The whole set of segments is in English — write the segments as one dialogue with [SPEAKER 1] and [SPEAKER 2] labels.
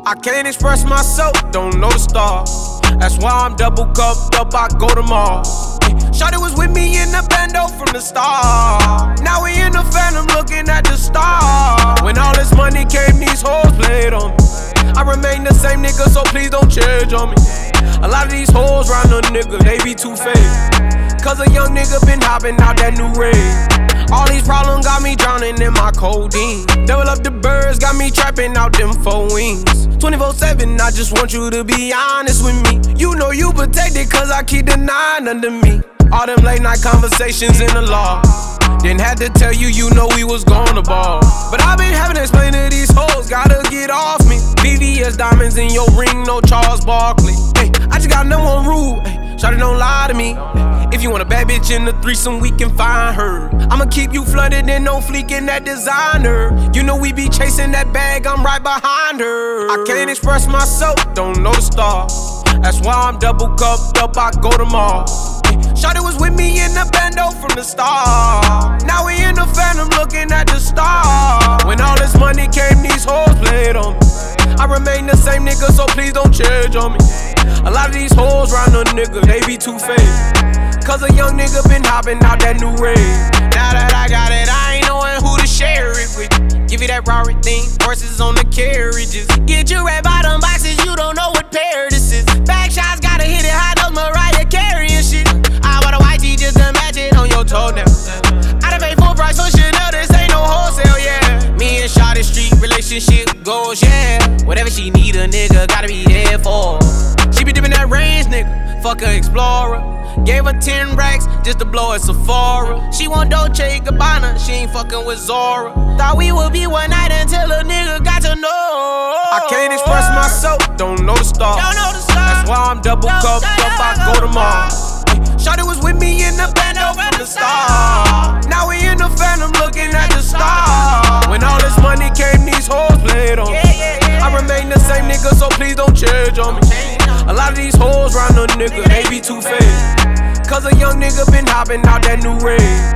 [SPEAKER 1] I can't express myself, don't know the stars. That's why I'm double cupped up, I go to Mars. Shawty was with me in the bando from the start. Now we in the phantom looking at the stars. When all this money came, these hoes played on me. I remain the same nigga, so please don't change on me. A lot of these hoes round a nigga, they be too fake. Cause a young nigga been hopping out that new rave. All these problems got me drowning in my codeine. Double up the birds, got me trapping out them 4 wings. 24/7, I just want you to be honest with me. You know you protected cause I keep the 9 under me. All them late night conversations in the law. Didn't have to tell you, you know we was going to ball. But I been having to explain to these hoes, gotta get off me. VVS diamonds in your ring, no Charles Barkley. Hey, I just got number 1 rule, hey, shawty don't lie to me. If you want a bad bitch in the threesome, we can find her. I'ma keep you flooded and no fleek in that designer. You know we be chasing that bag, I'm right behind her. I can't express myself, don't know the stars. That's why I'm double cupped up, I go to Mars. Shawty was with me in the bando from the start. Now we in the phantom looking at the stars. When all this money came, these hoes played on me. I remain the same nigga, so please don't change on me. A lot of these hoes round a nigga, they be too fake. Cause a young nigga been hopping out that new rave. Now that I got it, I ain't knowing who to share it with. Give you that Rari thing, horses on the carriages. Get your red bottom boxes, you don't know what pair this is. Back shots gotta hit it high, those Mariah Carey and shit. I bought a white tee just to match it on your toenail. I done paid full price for Chanel, this ain't no wholesale, yeah. Me and Shawty street relationship goals, yeah. Whatever she need, a nigga gotta be there for. She be dipping that range, nigga, fuck a Explorer. Gave her 10 racks just to blow at Sephora. She want Dolce & Gabbana, she ain't fucking with Zora. Thought we would be one night until a nigga got to know. I can't express myself, don't know the stars. That's why I'm double cupped up, I go to Mars. Shawty was with me in the bando from the start. Now we in the phantom looking at the stars. When all this money came, these hoes played on me. I remain the same nigga, so please don't change on me. A lot of these hoes round a nigga, they be too fake. Cause a young nigga been hopping out that new rave.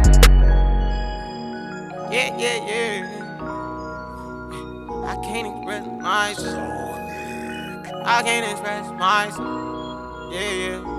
[SPEAKER 1] Yeah. I can't express myself. I can't express myself. Yeah.